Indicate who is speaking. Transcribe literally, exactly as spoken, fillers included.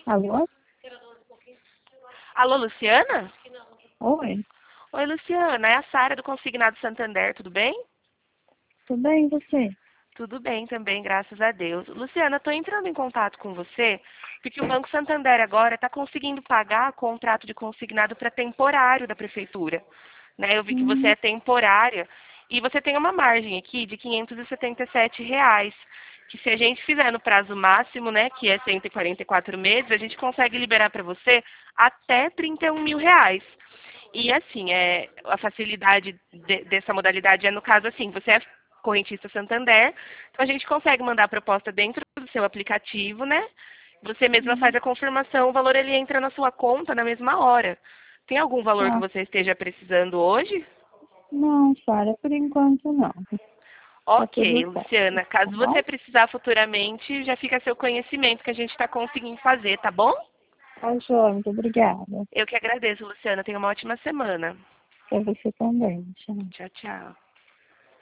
Speaker 1: Alô?
Speaker 2: Alô, Luciana?
Speaker 1: Oi,
Speaker 2: Oi, Luciana, é a Sara do Consignado Santander, tudo bem?
Speaker 1: tudo bem e você?
Speaker 2: Tudo bem também, graças a Deus. Luciana, estou entrando em contato com você porque o Banco Santander agora está conseguindo pagar contrato de consignado para temporário da prefeitura. Né? Eu vi que você
Speaker 1: Hum,
Speaker 2: é temporária e você tem uma margem aqui de quinhentos e setenta e sete reais, que se a gente fizer no prazo máximo, né, que é cento e quarenta e quatro meses, a gente consegue liberar para você até trinta e um mil reais. E assim, é, a facilidade de- dessa modalidade é no caso assim, você é correntista Santander, então a gente consegue mandar a proposta dentro do seu aplicativo, né? Você mesma
Speaker 1: hum.
Speaker 2: faz a confirmação, o valor ele entra na sua conta na mesma hora. Tem algum valor que
Speaker 1: Ah,
Speaker 2: você esteja precisando hoje?
Speaker 1: não, Sara, por enquanto não. Tá tudo
Speaker 2: Ok,
Speaker 1: certo,
Speaker 2: Luciana.
Speaker 1: tá
Speaker 2: Caso você
Speaker 1: bom?
Speaker 2: precisar futuramente, já fica a seu conhecimento que a gente está conseguindo fazer, tá bom?
Speaker 1: Tá joia, muito obrigada.
Speaker 2: Eu que agradeço, Luciana. Tenha uma ótima semana.
Speaker 1: Pra você também, tchau.
Speaker 2: Tchau, tchau.